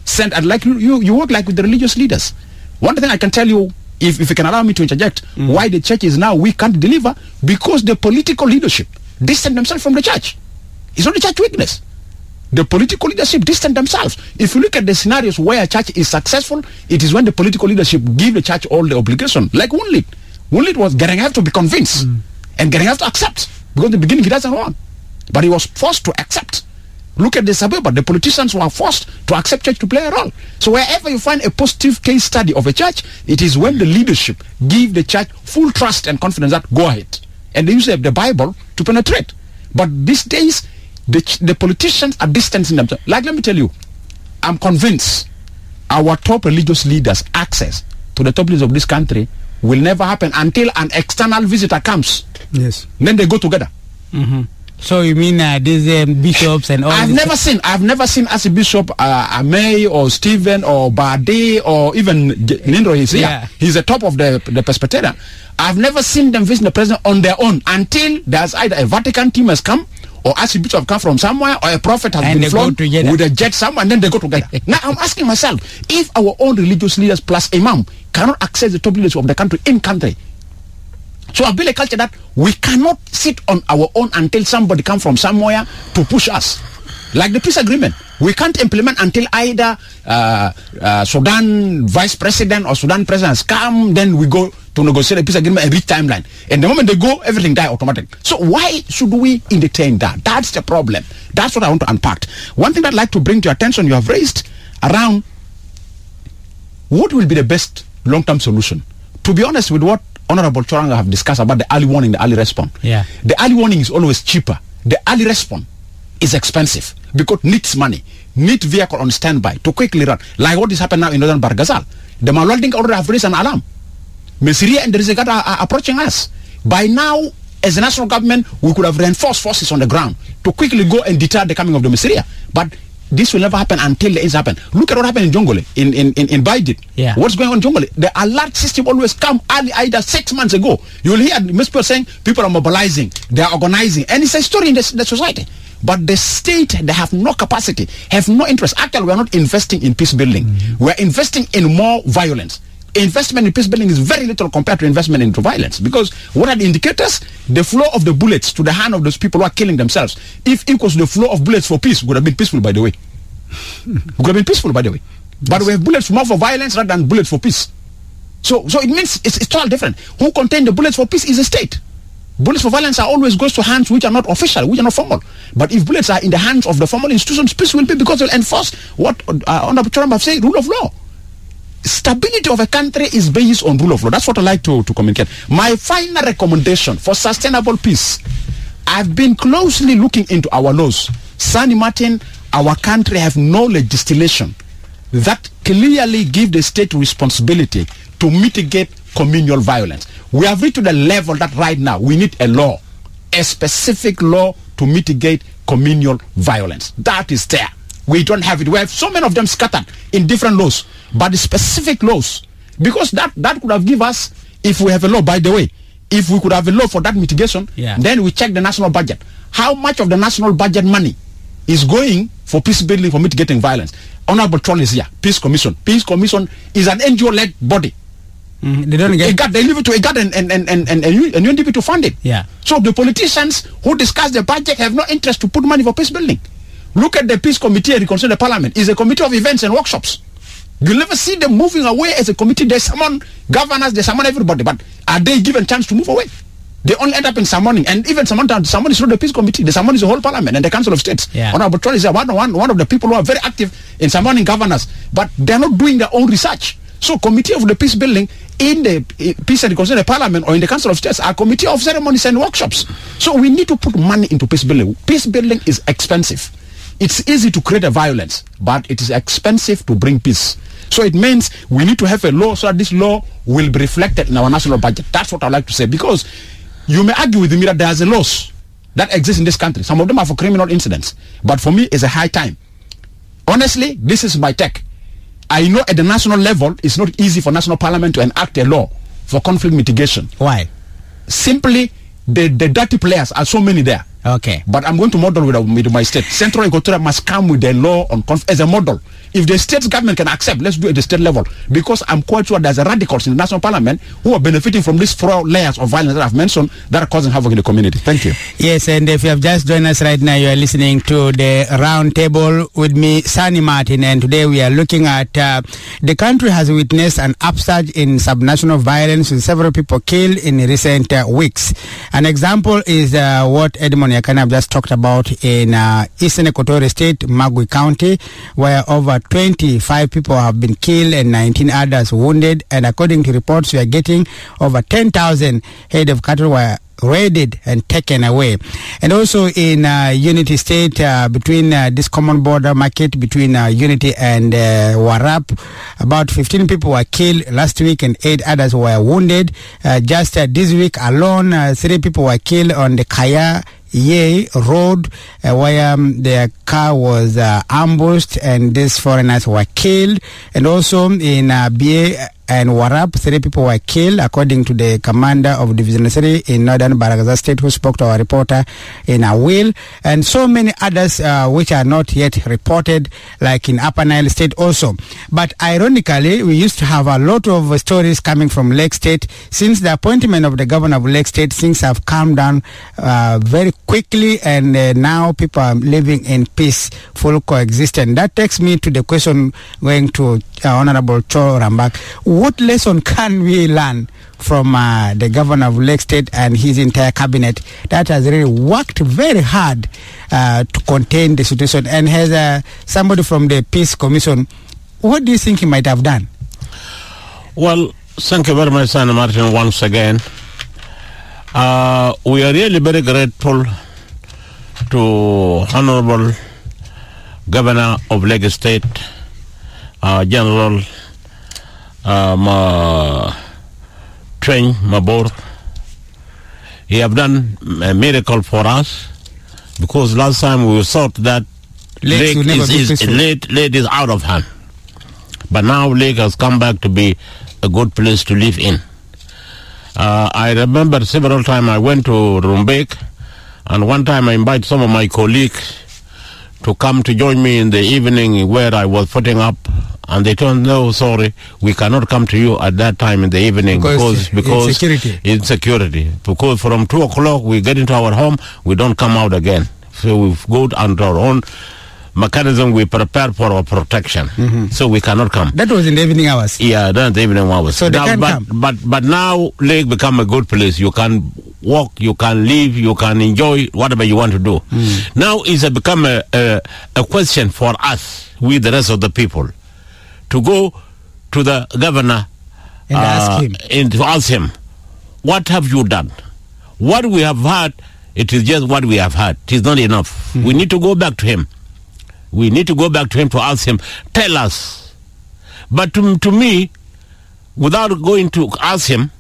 send, and like you, you, you work like with the religious leaders. One thing I can tell you, if, if you can allow me to interject, mm. why the church is now we can't deliver, because the political leadership distance themselves from the church. It's not the church weakness. The political leadership distance themselves. If you look at the scenarios where a church is successful, it is when the political leadership give the church all the obligation. Like Wunlit. Wunlit was getting have to be convinced mm. and getting have to accept, because in the beginning he doesn't want, but he was forced to accept. Look at the suburb. The politicians were forced to accept church to play a role. So wherever you find a positive case study of a church, it is when the leadership give the church full trust and confidence that go ahead. And they use the Bible to penetrate. But these days, the, the politicians are distancing themselves. Like, let me tell you, I'm convinced our top religious leaders' access to the top leaders of this country will never happen until an external visitor comes. Yes. Then they go together. Mm-hmm. So you mean uh, these um, bishops and all? I've never seen. I've never seen as a bishop uh, Amey or Stephen or Bade or even Nindro. He's here. Yeah. He's the top of the the Presbyterian. I've never seen them visit the president on their own until there's either a Vatican team has come, or archbishop have come from somewhere, or a prophet has and been flown with a jet somewhere, and then they go together. Now I'm asking myself, if our own religious leaders plus imam cannot access the top leaders of the country in country. So I've built a culture that we cannot sit on our own until somebody comes from somewhere to push us. Like the peace agreement, we can't implement until either uh, uh, Sudan vice president or Sudan president come, then we go to negotiate a peace agreement and reach timeline. And the moment they go, everything die automatically. So why should we entertain that? That's the problem. That's what I want to unpack. One thing I'd like to bring to your attention, you have raised around what will be the best long-term solution. To be honest with what Honorable Choranga have discussed about the early warning, the early response. Yeah. The early warning is always cheaper. The early response is expensive because it needs money, need vehicle on standby to quickly run. Like what is happening now in northern Barghazal. The Malwalding already have raised an alarm. Mesiria and the Rizegat are, are approaching us. By now, as a national government, we could have reinforced forces on the ground to quickly go and deter the coming of the Mesiria. But this will never happen until the ends happen. Look at what happened in Jongole, in in in, in Baidit. Yeah. What's going on in Jongole? The alert system always come early, either six months ago. You will hear people saying people are mobilizing, they are organizing, and it's a story in the, the society. But the state, they have no capacity, have no interest. Actually, we are not investing in peace building. Mm-hmm. We are investing in more violence. Investment in peace building is very little compared to investment into violence. Because what are the indicators? The flow of the bullets to the hand of those people who are killing themselves, if equals the flow of bullets for peace, would have been peaceful, by the way. Would have been peaceful, by the way. Yes. But we have bullets more for violence rather than bullets for peace. So, so it means it's, it's all different. Who contain the bullets for peace is the state. Bullets for violence are always goes to hands which are not official, which are not formal. But if bullets are in the hands of the formal institutions, peace will be, because they'll enforce what uh, Honorable Choramba have said, rule of law. Stability of a country is based on rule of law. That's what I like to, to communicate. My final recommendation for sustainable peace, I've been closely looking into our laws. Sani Martin, our country have no legislation that clearly give the state responsibility to mitigate communal violence. We have reached to the level that right now we need a law, a specific law to mitigate communal violence. That is there. We don't have it. We have so many of them scattered in different laws, but the specific laws, because that, that could have given us, if we have a law, by the way, if we could have a law for that mitigation, yeah. then we check the national budget. How much of the national budget money is going for peace building, for mitigating violence? Honorable Tron is here, Peace Commission. Peace Commission is an N G O-led body. Mm, they don't get it. They leave it to IGAD and, and, and, and, and, and U N D P to fund it. Yeah. So the politicians who discuss the budget have no interest to put money for peace building. Look at the Peace Committee and Reconciliation Parliament. It's a committee of events and workshops. You'll never see them moving away as a committee. They summon governors, they summon everybody, but are they given chance to move away? They only end up in summoning, and even sometimes someone is through the Peace Committee. The summon is the whole Parliament and the Council of States. Yeah. Honorable Tron is one, one, one of the people who are very active in summoning governors, but they're not doing their own research. So committee of the peace building in the uh, Peace and Reconciliation Parliament or in the Council of States are committee of ceremonies and workshops. So we need to put money into peace building. Peace building is expensive. It's easy to create a violence, but it is expensive to bring peace. So it means we need to have a law so that this law will be reflected in our national budget. That's what I like to say, because you may argue with me that there's a laws that exist in this country. Some of them are for criminal incidents, but for me it's a high time. Honestly, this is my take. I know at the national level it's not easy for national parliament to enact a law for conflict mitigation. Why? Simply, the, the dirty players are so many there. Okay. But I'm going to model with, with my state. Central Equatoria must come with a law on conf- as a model. If the state government can accept, let's do it at the state level. Because I'm quite sure there's a radicals in the national parliament who are benefiting from these four layers of violence that I've mentioned that are causing havoc in the community. Thank you. Yes, and if you have just joined us right now, you are listening to the round table with me, Sani Martin, and today we are looking at uh, the country has witnessed an upsurge in subnational violence with several people killed in recent uh, weeks. An example is uh, what Edmond Yakana have just talked about in uh, Eastern Equatoria State, Magui County, where over twenty-five people have been killed and nineteen others wounded, and according to reports we are getting, over ten thousand head of cattle were raided and taken away. And also in uh, Unity State, uh, between uh, this common border market between uh, Unity and uh, Warrap, about fifteen people were killed last week and eight others were wounded. Uh, just uh, this week alone, uh, three people were killed on the Kaya Ye Road, uh, where um, their car was uh, ambushed and these foreigners were killed. And also in uh, B A and Warrap, three people were killed, according to the commander of Division three in Northern Baragaza State, who spoke to our reporter in Awil, and so many others uh, which are not yet reported, like in Upper Nile State also. But ironically, we used to have a lot of uh, stories coming from Lake State. Since the appointment of the governor of Lake State, things have calmed down uh, very quickly, and uh, now people are living in peaceful coexistence. That takes me to the question going to uh, Honorable Cho Rambak. What lesson can we learn from uh, the governor of Lake State and his entire cabinet that has really worked very hard uh, to contain the situation? And has uh, somebody from the Peace Commission, what do you think he might have done? Well, thank you very much, Sani Martin, once again. Uh, we are really very grateful to Honorable Governor of Lake State, uh, General Um, uh, Train Mabor. He have done a miracle for us, because last time we thought that Lake, Lake is, is, Lake, Lake is out of hand, but now Lake has come back to be a good place to live in. Uh, I remember several times I went to Rumbek, and one time I invited some of my colleagues to come to join me in the evening where I was putting up. And they told, no, sorry, we cannot come to you at that time in the evening because because, because insecurity. insecurity. Because from two o'clock we get into our home, we don't come out again. So we go under our own mechanism. We prepare for our protection, mm-hmm. so we cannot come. That was in the evening hours. Yeah, that's the evening hours. So they now, can but, come. But but now Lake become a good place. You can walk, you can live, you can enjoy whatever you want to do. Mm. Now it's a become a, a a question for us, we the rest of the people, to go to the governor and uh, ask him. and to ask him, what have you done? What we have heard, it is just what we have heard. It is not enough. Mm-hmm. We need to go back to him. We need to go back to him to ask him, tell us. But to, to me, without going to ask him,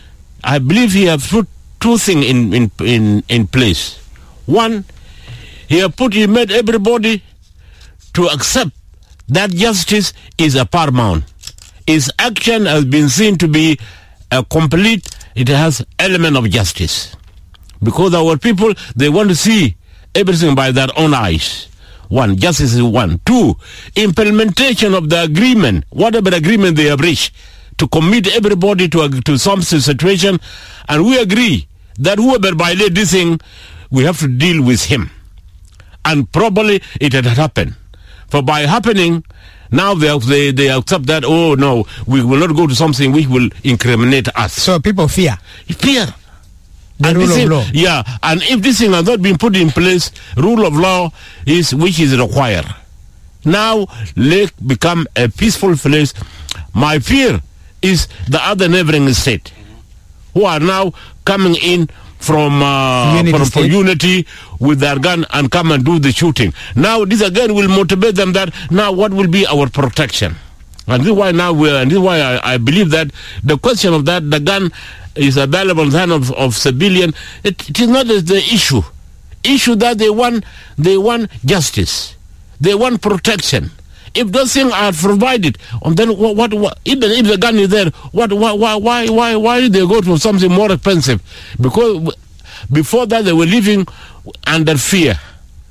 I believe he has put two things in, in, in, in place. One, he have put, he made everybody to accept that justice is a paramount. His action has been seen to be a complete, it has element of justice. Because our people, they want to see everything by their own eyes. One, justice is one. Two, implementation of the agreement, whatever agreement they have reached, to commit everybody to, a, to some situation, and we agree that whoever violates this thing, we have to deal with him. And probably it had happened. For by happening, now they, they they accept that, oh no, we will not go to something which will incriminate us. So people fear. Fear. The and rule of thing, law. Yeah, and if this thing has not been put in place, rule of law is which is required. Now, Lake become a peaceful place. My fear is the other neighboring state, who are now coming in from uh, Unity from, State. from Unity with their gun and come and do the shooting. Now this again will motivate them that now what will be our protection. And this is why now we are, and this is why I, I believe that the question of that the gun is available in the hand of, of civilian, it, it is not the issue. Issue that they want they want justice. They want protection. If those things are provided, and then what, what, what even if the gun is there, what, why, why, why, why, why did they go to something more expensive? Because before that they were living under fear.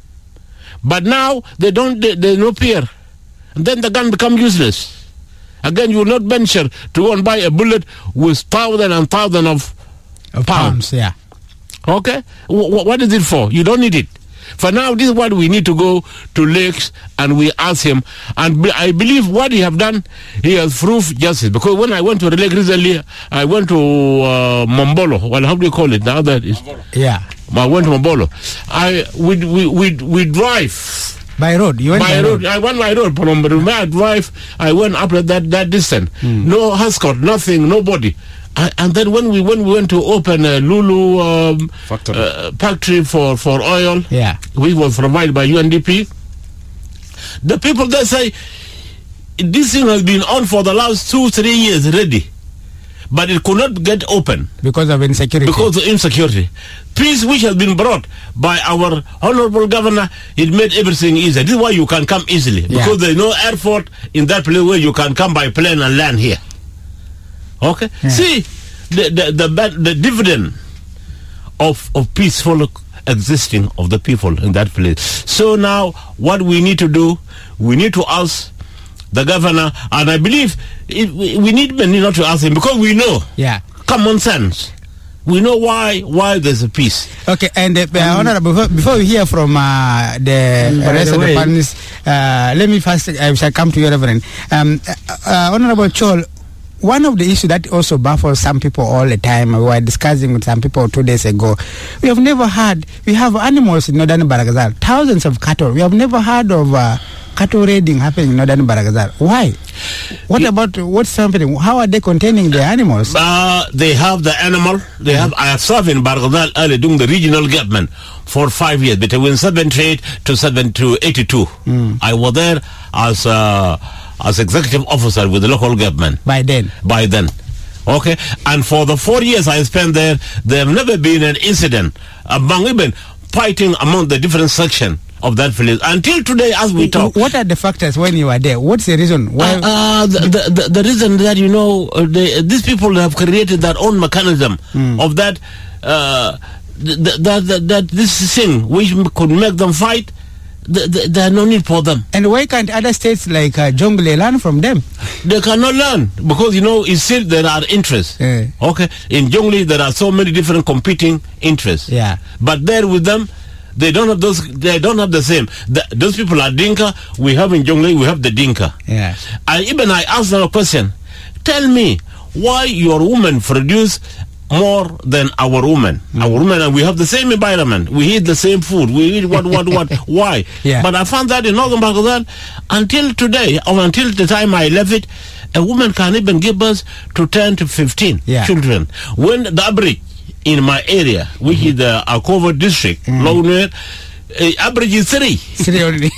But now they don't, they, there's no fear. And then the gun becomes useless. Again, you will not venture to go and buy a bullet with thousand and thousand of, of pounds. pounds. Yeah. Okay? W- what is it for? You don't need it. For now, this is what we need to go to Lakes and we ask him. And be, I believe what he have done, he has proved justice. Because when I went to the Lake recently, I went to uh, Mombolo. Well, how do you call it? The other is, yeah. I went to Mombolo. I we we we, we drive. By road? You went by, by road. road. I went by road. From my drive, I went up that, that distance. Mm. No escort, nothing, nobody. I, and then when we when we went to open a Lulu um, factory, uh, factory for, for oil, yeah, which was provided by U N D P, the people there say, this thing has been on for the last two, three years ready. But it could not get open. Because of insecurity. Because of insecurity. Peace which has been brought by our honorable governor, it made everything easier. This is why you can come easily. Yeah. Because there is no airport in that place where you can come by plane and land here. Okay? Yeah. See, the, the, the, the dividend of, of peaceful existing of the people in that place. So now, what we need to do, we need to ask the governor, and I believe it, we, we need not to ask him because we know. Yeah. Common sense. We know why why there's a peace. Okay, and uh, um, Honorable, before, before we hear from uh, the rest the of way, the panelists, uh, let me first, I shall come to you, Reverend. Um, uh, uh, Honorable Chol, one of the issues that also baffles some people all the time, we were discussing with some people two days ago, we have never heard, we have animals in northern Baragazal, thousands of cattle. We have never heard of uh, cattle raiding happening in northern Baragazal. Why? What it, about what's happening? How are they containing the animals? Uh, they have the animal. They mm-hmm. have. I have served in Baragazal early doing the regional government for five years, between seventy-eight to seven to eighty-two. Mm. I was there as uh, as executive officer with the local government. By then. By then. Okay, and for the four years I spent there, there have never been an incident among even fighting among the different sections of that village until today as we talk. What are the factors when you are there? What's the reason why? Uh, uh, the, the, the, the reason that, you know, uh, they, these people have created their own mechanism mm. of that, uh, th- that, that, that this thing which could make them fight. Th- th- there are no need for them. And why can't other states like uh, Jonglei learn from them? They cannot learn because, you know, it's still there are interests. Yeah. Okay, in Jonglei there are so many different competing interests. Yeah, but there with them, they don't have those. They don't have the same. The, those people are Dinka. We have in Jonglei, we have the Dinka. Yeah. And even I asked them a question. Tell me why your women produce more than our women. Mm. Our women, and we have the same environment. We eat the same food. We eat what, what, what. Why? Yeah. But I found that in Northern Pakistan, until today, or until the time I left it, a woman can even give birth to ten to fifteen yeah. children. When the average in my area, which mm-hmm. is the Akovo district, mm-hmm. Longner, uh, average is three. Three only.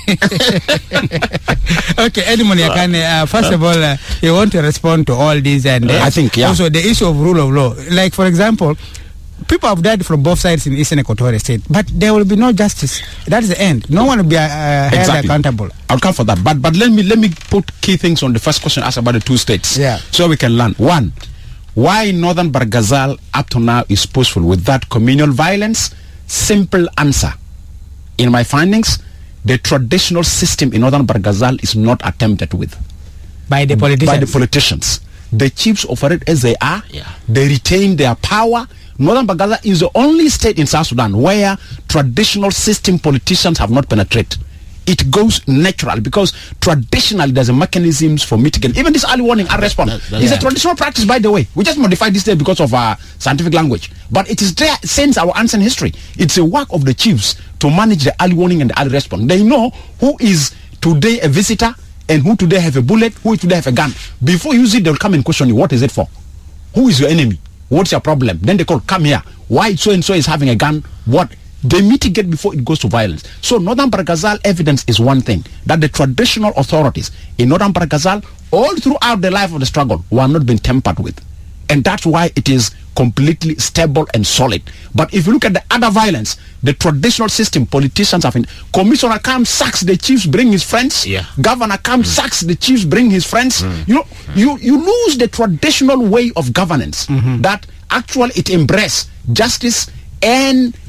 Okay, Edmund, uh, can, uh, first of all, uh, you want to respond to all these, and uh, I think, yeah. also the issue of rule of law. Like, for example, people have died from both sides in Eastern Equatorial State, but there will be no justice. That's the end. No one will be uh, held exactly. accountable. I'll come for that. But but let me let me put key things on the first question asked about the two states. Yeah. So we can learn. One, why Northern Barghazal up to now is peaceful with that communal violence? Simple answer. In my findings, the traditional system in Northern Barghazal is not attempted with. By the politicians? By the politicians. The chiefs operate as they are. Yeah. They retain their power. Northern Barghazal is the only state in South Sudan where traditional system politicians have not penetrated. It goes natural because traditionally there's a mechanisms for mitigating. Even this early warning and response that, that, is yeah. a traditional practice, by the way. We just modified this day because of our scientific language. But it is there since our ancient history. It's a work of the chiefs to manage the early warning and the early response. They know who is today a visitor and who today have a bullet, who today have a gun. Before you use it, they'll come and question you. What is it for? Who is your enemy? What's your problem? Then they call, come here. Why so-and-so is having a gun? What? They mitigate before it goes to violence. So Northern Barghazal evidence is one thing, that the traditional authorities in Northern Barghazal all throughout the life of the struggle were not being tampered with. And that's why it is completely stable and solid. But if you look at the other violence, the traditional system, politicians have been, commissioner comes, sacks the chiefs, bring his friends. Yeah. Governor comes, mm. sacks the chiefs, bring his friends. Mm. You know, you, you lose the traditional way of governance mm-hmm. that actually it embraces justice and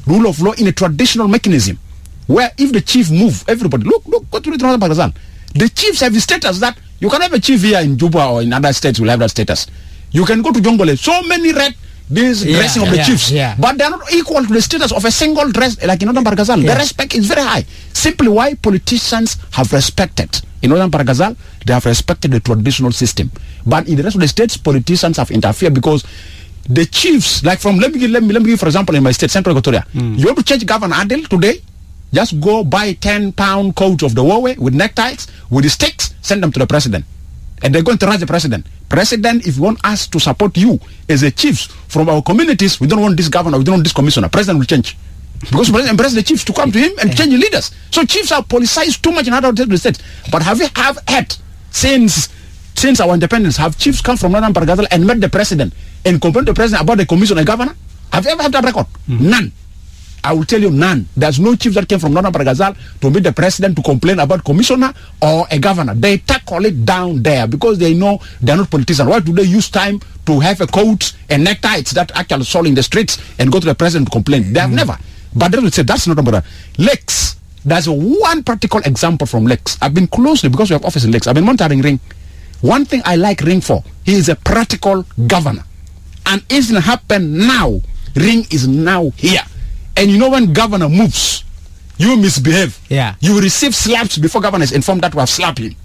rule of law in a traditional mechanism, where if the chief move, everybody, look, look, go to the Northern Pakistan. The chiefs have the status that you can have a chief here in Juba or in other states will have that status. You can go to Jongole, so many red this yeah, dressing of the yeah, chiefs, yeah. but they are not equal to the status of a single dress like in Northern Pakistan. Yeah. The respect is very high. Simply why politicians have respected. In Northern Pakistan, they have respected the traditional system. But in the rest of the states, politicians have interfered because the chiefs, like from, let me give, let me, let me give for example, in my state, Central Equatoria, mm. you want to change Governor Adil today, just go buy ten pound coats of the Huawei with neckties, with the sticks, send them to the president. And they're going to rush the president. President, if you want us to support you as a chiefs from our communities, we don't want this governor, we don't want this commissioner. President will change. Because president embrace the chiefs to come to him and change the leaders. So chiefs are politicized too much in other states. But have we have had, since since our independence, have chiefs come from Northern Pakistan and met the president and complain to the president about the commissioner governor? Have you ever had that record? Mm-hmm. None. I will tell you none. There's no chief that came from Northern Pakistan to meet the president to complain about commissioner or a governor. They tackle it down there because they know they're not politicians. Why do they use time to have a coat and neckties that actually sold in the streets and go to the president to complain? They have mm. never. But they will say that's not about Lex. There's one practical example from Lex. I've been closely, because we have office in Lex, I've been monitoring Ring. One thing I like Ring for, he is a practical governor. And it's going to happen now. Ring is now here. And you know when governor moves, you misbehave. Yeah. You receive slaps before governor is informed that we have slapped him.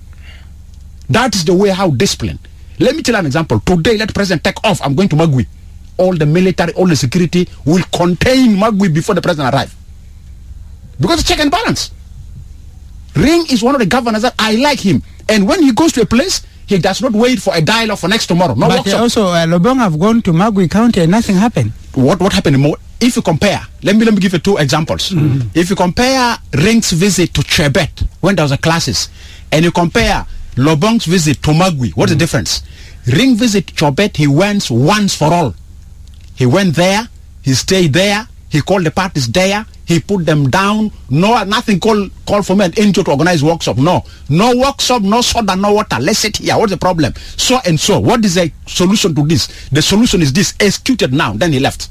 That is the way how discipline. Let me tell you an example. Today, let the president take off. I'm going to Magui. All the military, all the security will contain Magui before the president arrives. Because it's check and balance. Ring is one of the governors that I like him. And when he goes to a place, he does not wait for a dialogue for next tomorrow. No but also, uh, Lobong have gone to Magui County and nothing happened. What what happened more? If you compare, let me let me give you two examples. Mm-hmm. If you compare Ring's visit to Chebet when there was a classes, and you compare Lobong's visit to Magui, what's mm-hmm. the difference? Ring visit Chebet, he went once for all. He went there, he stayed there, he called the parties there, he put them down. No, nothing called call for me and N G O to organize workshop. No, no workshop, no soda, no water. Let's sit here. What's the problem? So and so. What is the solution to this? The solution is this. Executed now. Then he left.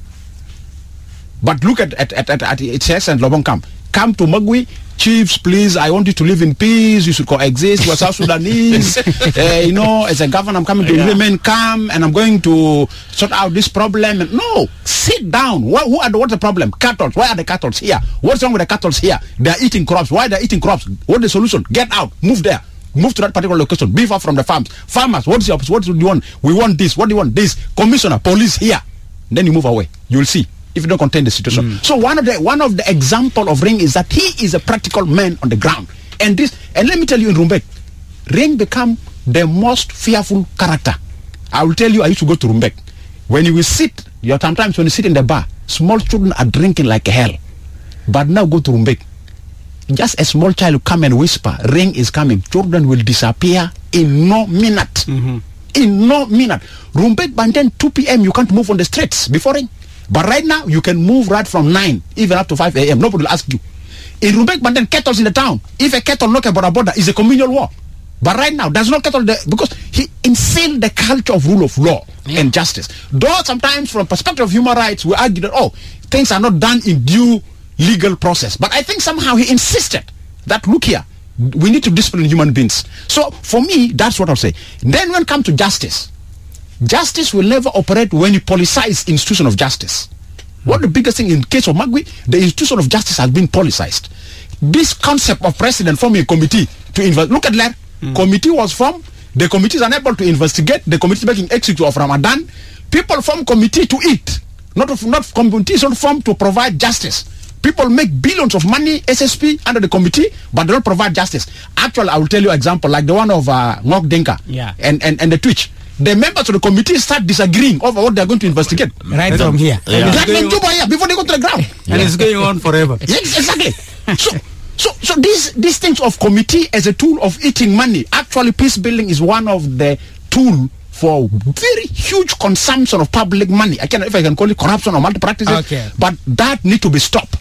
But look at at at, at, at it says and Lobong come. Come to Magui. Chiefs, please, I want you to live in peace. You should coexist. We're South Sudanese. uh, you know, as a governor, I'm coming to yeah. remain calm, and I'm going to sort out this problem. And no, sit down. What, who are the, what's the problem? Cattle. Why are the cattle here? What's wrong with the cattle here? They're eating crops. Why they're eating crops? What's the solution? Get out. Move there. Move to that particular location. Be far from the farms. Farmers, what's your, what do you want? We want this. What do you want? This. Commissioner, police here. Then you move away. You'll see. If you don't contain the situation. Mm. So one of the one of the example of Ring is that he is a practical man on the ground. And this and let me tell you in Rumbek, Ring become the most fearful character. I will tell you, I used to go to Rumbek. When you will sit, you sometimes when you sit in the bar, small children are drinking like hell. But now go to Rumbek. Just a small child will come and whisper, Ring is coming. Children will disappear in no minute. Mm-hmm. In no minute. Rumbek by then two p m you can't move on the streets before Ring. But right now, you can move right from nine, even up to five a m Nobody will ask you. In Rumbek, but then kettle's in the town. If a kettle knock about a border, it's a communal war. But right now, there's no kettle there because he instilled the culture of rule of law yeah. and justice. Though sometimes from perspective of human rights, we argue that, oh, things are not done in due legal process. But I think somehow he insisted that, look here, we need to discipline human beings. So for me, that's what I'll say. Then when it comes to justice, justice will never operate when you politicize institution of justice. What the biggest thing in case of Magui, the institution of justice has been politicized. This concept of president forming a committee to invest. Look at that. Mm. Committee was formed. The committee is unable to investigate. The committee is making executive of Ramadan. People form committee to eat. Not of, not committees not formed to provide justice. People make billions of money, S S P, under the committee, but they don't provide justice. Actually, I will tell you an example, like the one of uh, Ngok Denka yeah. and, and, and the Twitch. The members of the committee start disagreeing over what they are going to investigate. Right from on. here. Yeah. Like in Juba here, before they go to the ground. And yeah. it's going on forever. Yes, exactly. so, so, so these these things of committee as a tool of eating money. Actually, peace building is one of the tool for very huge consumption of public money. I can't if I can call it corruption or malpractice. Okay. But that need to be stopped.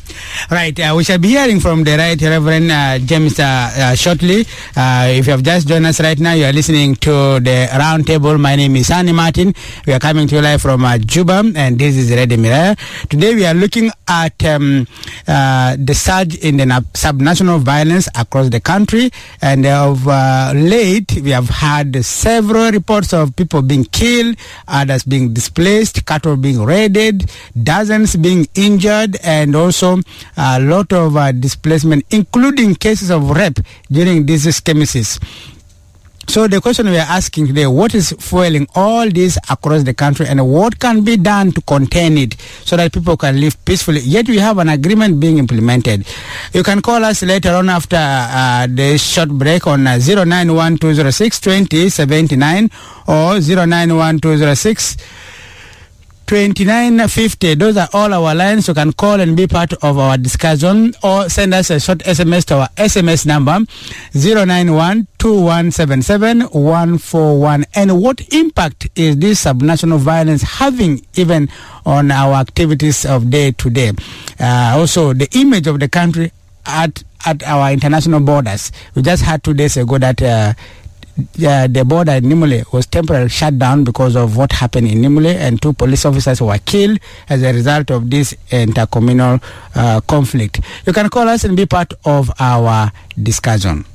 Right, uh, we shall be hearing from the Right Reverend uh, James uh, uh, shortly. Uh, if you have just joined us right now, you are listening to the Roundtable. My name is Sani Martin. We are coming to you live from uh, Juba, and this is Ready Mirror. Today we are looking at um, uh, the surge in the na- subnational violence across the country, and of uh, late we have had several reports of people being killed, others being displaced, cattle being raided, dozens being injured, and also a lot of uh, displacement, including cases of rape during these skirmishes. So the question we are asking today, what is fueling all this across the country, and what can be done to contain it so that people can live peacefully, yet we have an agreement being implemented? You can call us later on after uh, the short break on uh, zero nine one two zero six two zero seven nine or zero nine one two zero six twenty-nine fifty. Those are all our lines. You can call and be part of our discussion, or send us a short S M S to our S M S number zero nine one two one seven seven one four one. And what impact is this subnational violence having even on our activities of day to day? Uh, also, the image of the country at at our international borders. We just had two days ago that uh, Uh, the border in Nimule was temporarily shut down because of what happened in Nimule, and two police officers were killed as a result of this intercommunal uh, conflict. You can call us and be part of our discussion.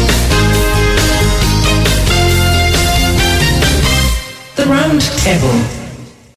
Round Table.